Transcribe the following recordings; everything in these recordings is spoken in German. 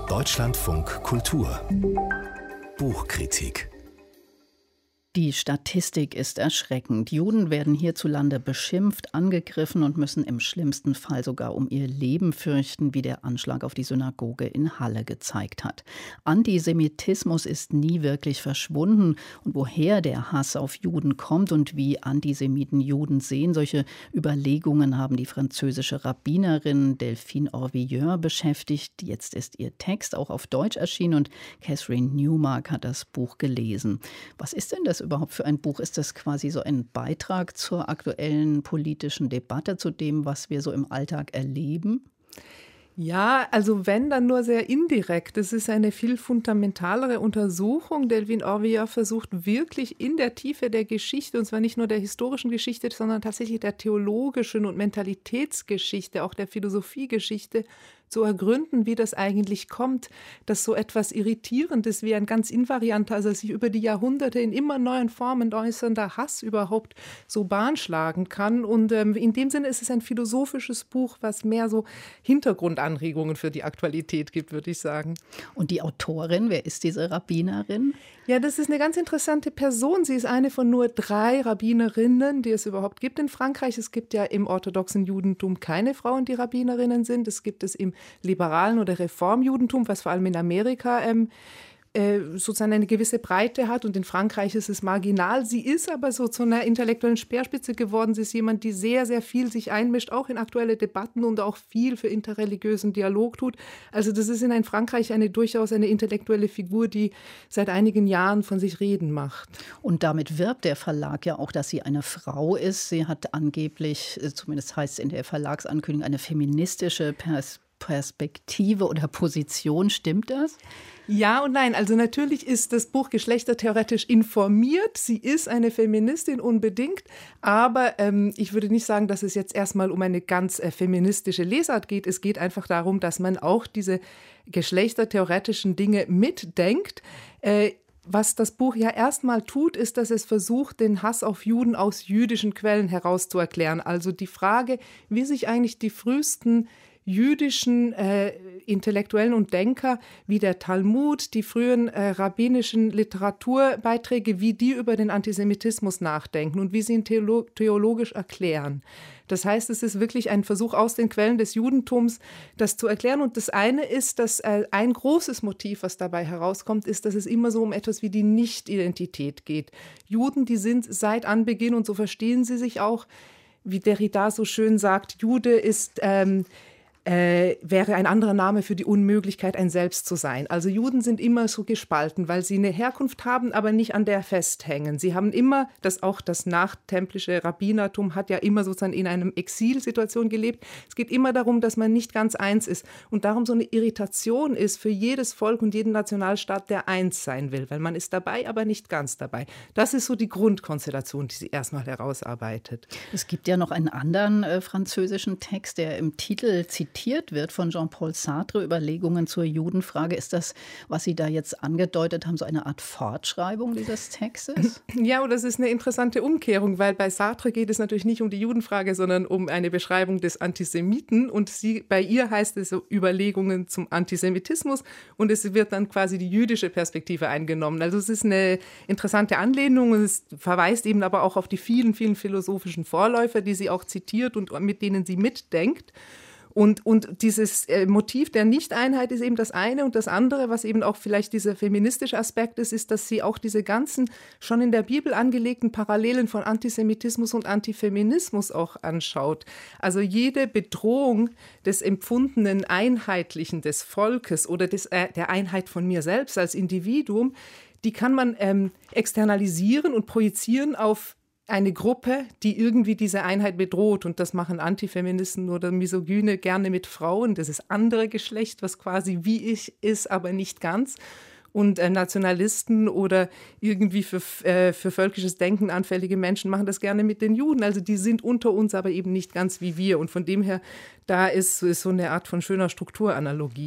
Deutschlandfunk Kultur Buchkritik. Die Statistik ist erschreckend. Juden werden hierzulande beschimpft, angegriffen und müssen im schlimmsten Fall sogar um ihr Leben fürchten, wie der Anschlag auf die Synagoge in Halle gezeigt hat. Antisemitismus ist nie wirklich verschwunden. Und woher der Hass auf Juden kommt und wie Antisemiten Juden sehen, solche Überlegungen haben die französische Rabbinerin Delphine Orvilleur beschäftigt. Jetzt ist ihr Text auch auf Deutsch erschienen und Catherine Newmark hat das Buch gelesen. Was ist denn das überhaupt für ein Buch? Ist das quasi so ein Beitrag zur aktuellen politischen Debatte, zu dem, was wir so im Alltag erleben? Ja, also wenn, dann nur sehr indirekt. Es ist eine viel fundamentalere Untersuchung. Delphine Orvilleur versucht wirklich in der Tiefe der Geschichte, und zwar nicht nur der historischen Geschichte, sondern tatsächlich der theologischen und Mentalitätsgeschichte, auch der Philosophiegeschichte, zu ergründen, wie das eigentlich kommt, dass so etwas Irritierendes wie ein ganz invarianter, also sich über die Jahrhunderte in immer neuen Formen äußernder Hass überhaupt so Bahn schlagen kann. Und in dem Sinne ist es ein philosophisches Buch, was mehr so Hintergrundanregungen für die Aktualität gibt, würde ich sagen. Und die Autorin, wer ist diese Rabbinerin? Ja, das ist eine ganz interessante Person. Sie ist eine von nur 3 Rabbinerinnen, die es überhaupt gibt in Frankreich. Es gibt ja im orthodoxen Judentum keine Frauen, die Rabbinerinnen sind. Es gibt es im liberalen oder Reformjudentum, was vor allem in Amerika sozusagen eine gewisse Breite hat, und in Frankreich ist es marginal. Sie ist aber so zu einer intellektuellen Speerspitze geworden. Sie ist jemand, die sehr, sehr viel sich einmischt, auch in aktuelle Debatten und auch viel für interreligiösen Dialog tut. Also das ist in Frankreich durchaus eine intellektuelle Figur, die seit einigen Jahren von sich reden macht. Und damit wirbt der Verlag ja auch, dass sie eine Frau ist. Sie hat angeblich, zumindest heißt es in der Verlagsankündigung, eine feministische Perspektive oder Position. Stimmt das? Ja und nein. Also natürlich ist das Buch geschlechtertheoretisch informiert. Sie ist eine Feministin unbedingt. Aber ich würde nicht sagen, dass es jetzt erstmal um eine ganz feministische Lesart geht. Es geht einfach darum, dass man auch diese geschlechtertheoretischen Dinge mitdenkt. Was das Buch ja erstmal tut, ist, dass es versucht, den Hass auf Juden aus jüdischen Quellen herauszuerklären. Also die Frage, wie sich eigentlich die frühesten jüdischen Intellektuellen und Denker wie der Talmud, die frühen rabbinischen Literaturbeiträge, wie die über den Antisemitismus nachdenken und wie sie ihn theologisch erklären. Das heißt, es ist wirklich ein Versuch aus den Quellen des Judentums, das zu erklären. Und das eine ist, dass ein großes Motiv, was dabei herauskommt, ist, dass es immer so um etwas wie die Nicht-Identität geht. Juden, die sind seit Anbeginn, und so verstehen sie sich auch, wie Derrida so schön sagt, Jude ist wäre ein anderer Name für die Unmöglichkeit, ein Selbst zu sein. Also Juden sind immer so gespalten, weil sie eine Herkunft haben, aber nicht an der festhängen. Sie haben immer, auch das nachtemplische Rabbinertum hat ja immer sozusagen in einem Exilsituation gelebt. Es geht immer darum, dass man nicht ganz eins ist und darum so eine Irritation ist für jedes Volk und jeden Nationalstaat, der eins sein will, weil man ist dabei, aber nicht ganz dabei. Das ist so die Grundkonstellation, die sie erstmal herausarbeitet. Es gibt ja noch einen anderen französischen Text, der im Titel zitiert wird von Jean-Paul Sartre, Überlegungen zur Judenfrage. Ist das, was Sie da jetzt angedeutet haben, so eine Art Fortschreibung dieses Textes? Ja, und das ist eine interessante Umkehrung, weil bei Sartre geht es natürlich nicht um die Judenfrage, sondern um eine Beschreibung des Antisemiten. Und bei ihr heißt es so Überlegungen zum Antisemitismus, und es wird dann quasi die jüdische Perspektive eingenommen. Also es ist eine interessante Anlehnung, und es verweist eben aber auch auf die vielen, vielen philosophischen Vorläufer, die sie auch zitiert und mit denen sie mitdenkt. Und dieses Motiv der Nichteinheit ist eben das eine, und das andere, was eben auch vielleicht dieser feministische Aspekt ist, dass sie auch diese ganzen schon in der Bibel angelegten Parallelen von Antisemitismus und Antifeminismus auch anschaut. Also jede Bedrohung des empfundenen Einheitlichen des Volkes oder der Einheit von mir selbst als Individuum, die kann man externalisieren und projizieren auf eine Gruppe, die irgendwie diese Einheit bedroht. Und das machen Antifeministen oder Misogyne gerne mit Frauen. Das ist andere Geschlecht, was quasi wie ich ist, aber nicht ganz. Und Nationalisten oder irgendwie für völkisches Denken anfällige Menschen machen das gerne mit den Juden. Also die sind unter uns, aber eben nicht ganz wie wir. Und von dem her, da ist so eine Art von schöner Strukturanalogie.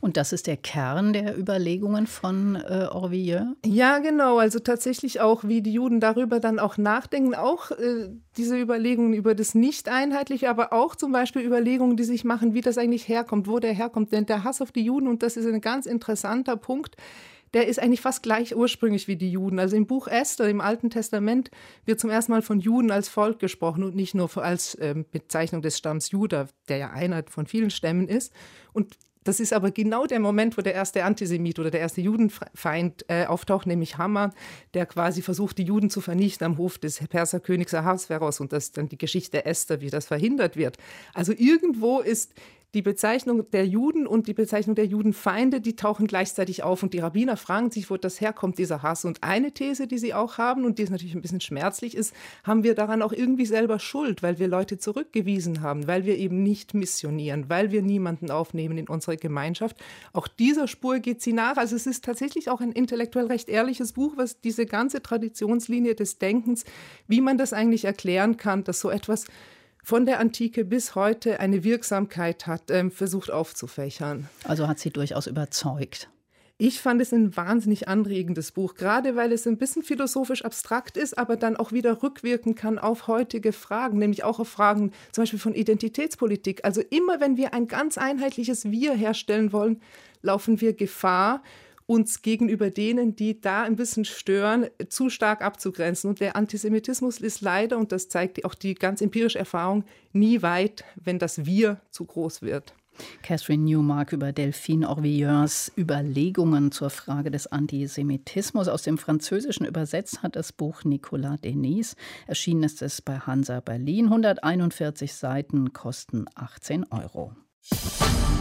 Und das ist der Kern der Überlegungen von Orwilleux? Ja, genau. Also tatsächlich auch, wie die Juden darüber dann auch nachdenken. Auch diese Überlegungen über das Nicht-Einheitliche, aber auch zum Beispiel Überlegungen, die sich machen, wie das eigentlich herkommt, wo der herkommt. Denn der Hass auf die Juden, und das ist ein ganz interessanter Punkt, der ist eigentlich fast gleich ursprünglich wie die Juden. Also im Buch Esther, im Alten Testament, wird zum ersten Mal von Juden als Volk gesprochen und nicht nur als Bezeichnung des Stamms Juda, der ja einer von vielen Stämmen ist. Und das ist aber genau der Moment, wo der erste Antisemit oder der erste Judenfeind auftaucht, nämlich Haman, der quasi versucht, die Juden zu vernichten am Hof des Perserkönigs Ahasveros, und das ist dann die Geschichte Esther, wie das verhindert wird. Also irgendwo ist die Bezeichnung der Juden und die Bezeichnung der Judenfeinde, die tauchen gleichzeitig auf. Und die Rabbiner fragen sich, wo das herkommt, dieser Hass. Und eine These, die sie auch haben, und die ist natürlich ein bisschen schmerzlich ist, haben wir daran auch irgendwie selber Schuld, weil wir Leute zurückgewiesen haben, weil wir eben nicht missionieren, weil wir niemanden aufnehmen in unsere Gemeinschaft. Auch dieser Spur geht sie nach. Also es ist tatsächlich auch ein intellektuell recht ehrliches Buch, was diese ganze Traditionslinie des Denkens, wie man das eigentlich erklären kann, dass so etwas von der Antike bis heute eine Wirksamkeit hat, versucht aufzufächern. Also hat sie durchaus überzeugt. Ich fand es ein wahnsinnig anregendes Buch, gerade weil es ein bisschen philosophisch abstrakt ist, aber dann auch wieder rückwirken kann auf heutige Fragen, nämlich auch auf Fragen zum Beispiel von Identitätspolitik. Also immer, wenn wir ein ganz einheitliches Wir herstellen wollen, laufen wir Gefahr, uns gegenüber denen, die da ein bisschen stören, zu stark abzugrenzen. Und der Antisemitismus ist leider, und das zeigt auch die ganz empirische Erfahrung, nie weit, wenn das Wir zu groß wird. Catherine Newmark über Delphine Orvilleux Überlegungen zur Frage des Antisemitismus. Aus dem Französischen übersetzt hat das Buch Nicolas Denis. Erschienen ist es bei Hansa Berlin. 141 Seiten, kosten 18 €.